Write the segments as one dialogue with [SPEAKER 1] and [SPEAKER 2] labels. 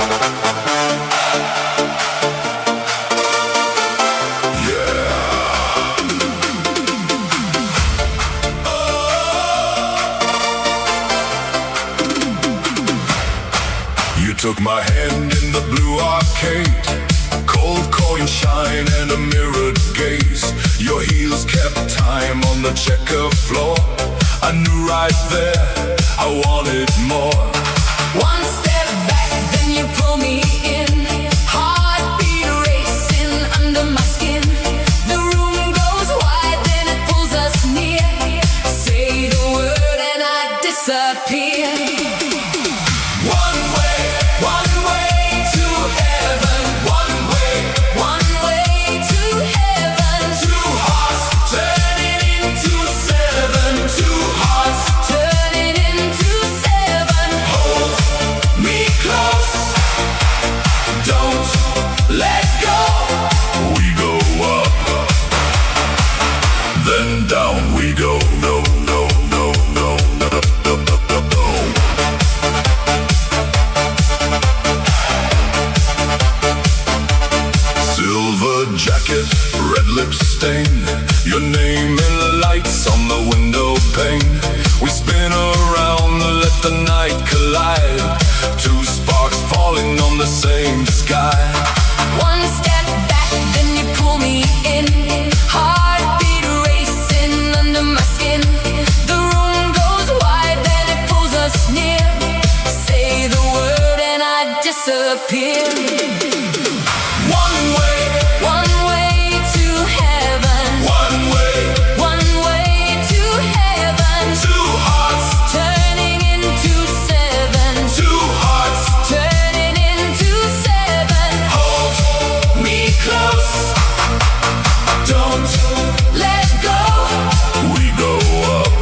[SPEAKER 1] Took my hand in the blue arcade, cold coin shine and a mirrored gaze. Your heels kept time on the checker floor. I knew right there I wanted more.
[SPEAKER 2] One step back, then you pull me in. Heartbeat racing under my skin. The room goes wide, then it pulls us near. Say the word and I disappear.
[SPEAKER 1] Your name in lights on the window pane. We spin around, let the night collide. Two sparks falling on the same sky.
[SPEAKER 2] One step back, then you pull me in. Heartbeat racing under my skin. The room goes wide, then it pulls us near. Say the word and I disappear. One way to heaven. One way to heaven.
[SPEAKER 1] Two hearts
[SPEAKER 2] turning into seven.
[SPEAKER 1] Two hearts
[SPEAKER 2] turning into seven.
[SPEAKER 1] Hold me close.
[SPEAKER 2] Don't let go.
[SPEAKER 1] We go up,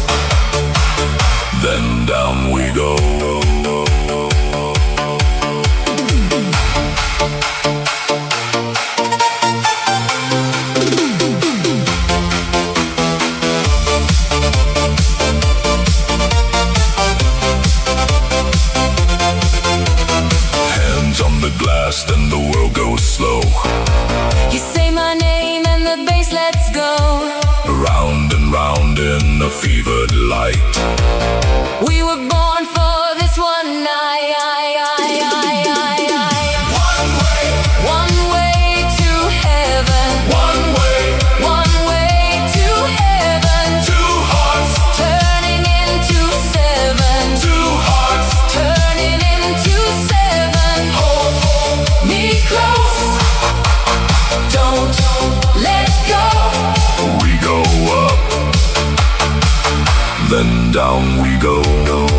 [SPEAKER 1] then down we go. Then the world goes slow.
[SPEAKER 2] You say my name and the bass lets go.
[SPEAKER 1] Round and round in the fevered light.
[SPEAKER 2] We were born for this one night. One way to heaven. One way to heaven.
[SPEAKER 1] Two hearts
[SPEAKER 2] turning into seven.
[SPEAKER 1] Two hearts
[SPEAKER 2] turning into seven. Hold me close. Don't let go.
[SPEAKER 1] We go up, then down we go.